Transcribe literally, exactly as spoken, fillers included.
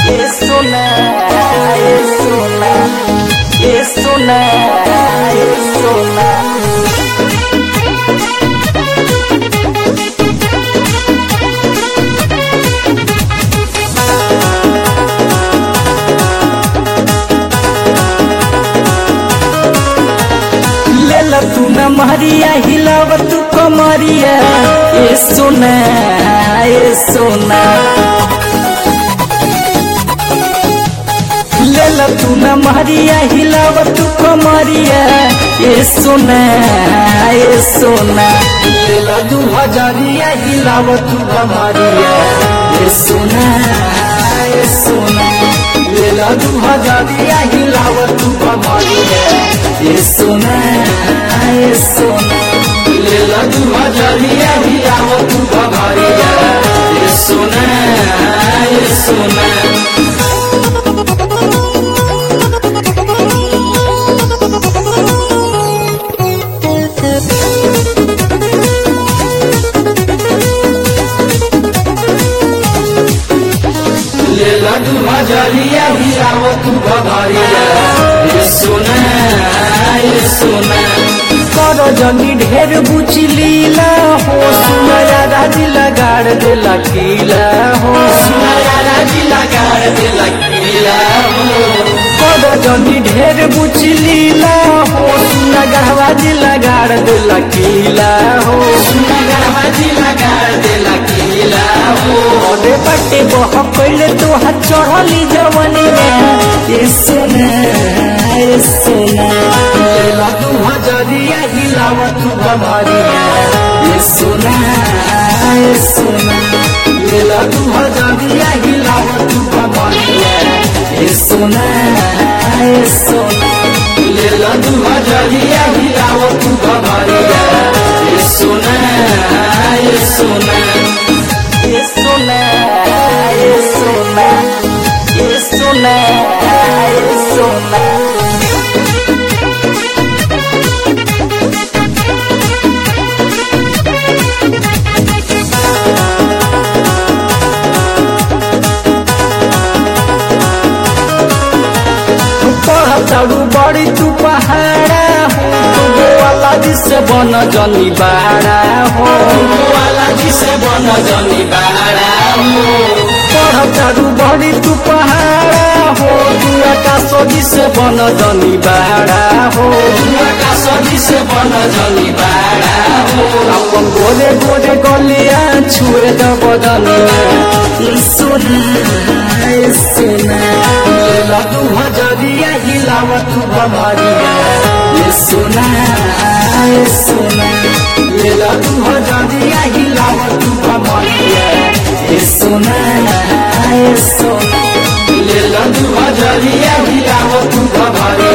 ये सोना ये सोना ये सोना ये सोना लेला तू न मारिया हिलाव तू कमरिया ये सोना ये सोना लेला तू न मारिया हिलाव तू कमरिया ये सोना ये सोना लेला दू हजारिया हिलाव तू कमरिया ये सोना ये सोना लेला दू हजारिया हिलाव तू कमरिया ये सोना ये सोना लेला दू हजारिया हिलाव तू कमरिया ये सोना ये सोना लेला दू हजारिया हिलाव तू कमरिया ये सोना ये सोना कर जनी ढेर बुची लीला हो सुनया राजी लगाड़ दे लकीला हो सुनया राजी लगाड़ दे लकीला हो कर जनी ढेर बुची लीला हो सुना गहवाजी लगाड़ दे लकीला हो सुना गहवाजी लगाड़ दे लकीला हो ओदे पट्टे बह पहले तो हाथ चढ़ली जवानी में ये सोना ये सोना लेला तू हजारिया हिलाव तू कमरिया ये सोना ये सोना लेला तू हजारिया हिलाव तू कमरिया ये सोना ये सोना लेला तू हजारिया हिलाव तू कमरिया ये सोना ये सोना ये सोना ये सोना ये सोना ये सोना पढ़ताड़ू बड़ी तू पहाड़ा हो तू वाला जिसे बन जनी बाड़ा हो वाला जिसे बन जनी बाड़ा हो पढ़ताड़ू बड़ी तू पहाड़ा हो तू आकाश जिसे बन जनी बाड़ा हो आकाश जिसे बन जनी बाड़ा हो अपन गोरे गोरे गलिया छुए द बदनिया सोना सोना लेला तू हजारिया हिलाव तू कमरिया ये सोना ये सोना लेला तू हजारिया हिलाव तू कमरिया ये सोना ये सोना लेला तू हजारिया हिलाव तू कमरिया